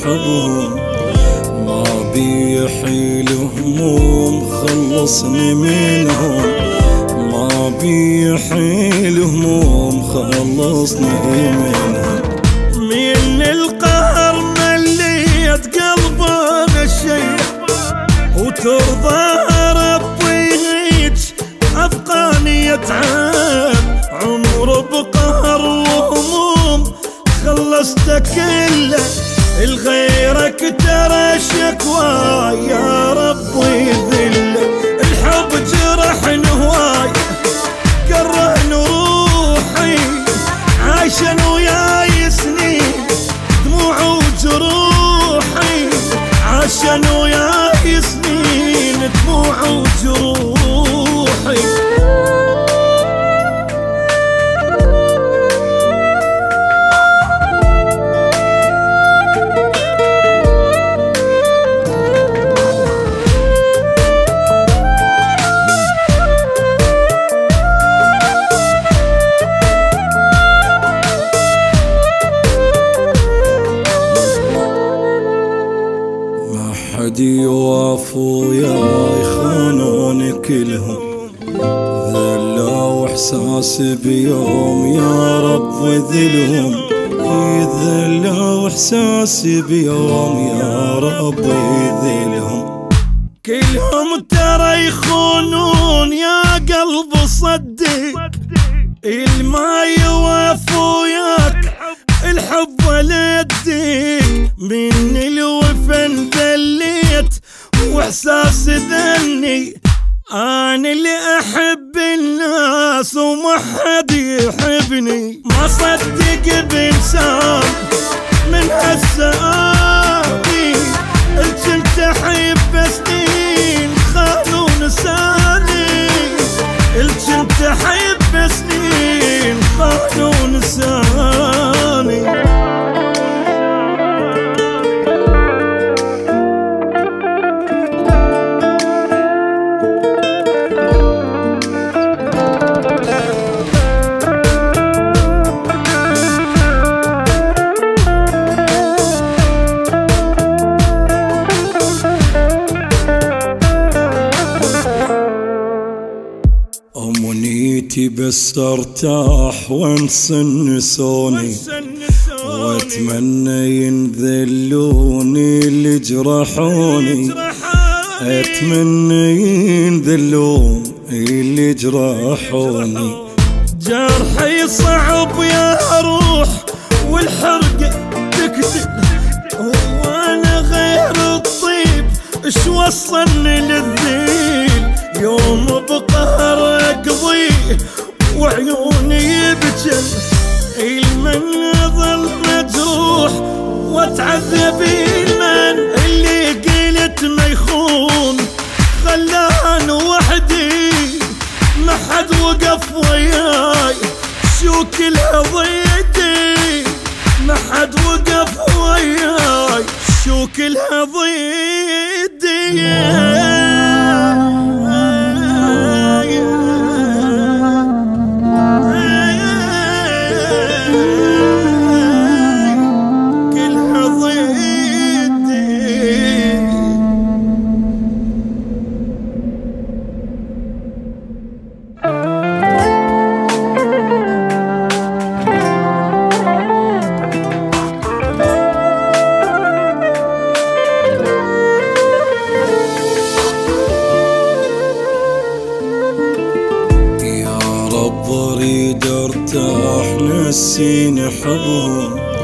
حبهم، ما بي حيل هموم خلصني منهم، ما بي حيل هموم خلصني منهم. من القهر مليت قلبه الشيء، وترضى ربي هيج أبقاني يتعب. عمر بقهر وهموم خلصت كله، الغيرك ترى شكوى يا ربي ذله. الحب جرح هواي كره روحي، عايشن وياي سنين دموع وجروحي، عاشن وياي سنين دموع وجروحي. حد يوافوا وياي خانوني كلهم، ذلوا احساسي بيوم يا رب ذلهم، ذلوا احساسي بيوم يا رب ذلهم. كلهم ترى يخونون يا قلب صدق، الما يوافوا وياك الحب ولدك. من الوفن ذليت واحساس ذني، انا اللي احب الناس وما حد يحبني. ما صدق بانسان من هالسآبي، الجنت احب سنين خانوا نساني، الجنت احب سنين خانوا نساني. أمنيتي بس ارتاح وانسى النسوني، واتمنى ينذلوني اللي جرحوني، اتمنى ينذلون اللي جرحوني. جرحي صعب يا روح والحرق تقتل، وانا غير الطيب اش وصلني للذيل. يوم بقهر اقضيه وعيوني بجل، المن ظل مجروح واتعذب. المن اللي قلت ما يخون خلان وحدي، ما حد وقف وياي شوك الهضيدي، ما حد وقف وياي شوك الهضيدي. اريد ارتاح نسيني حبهم،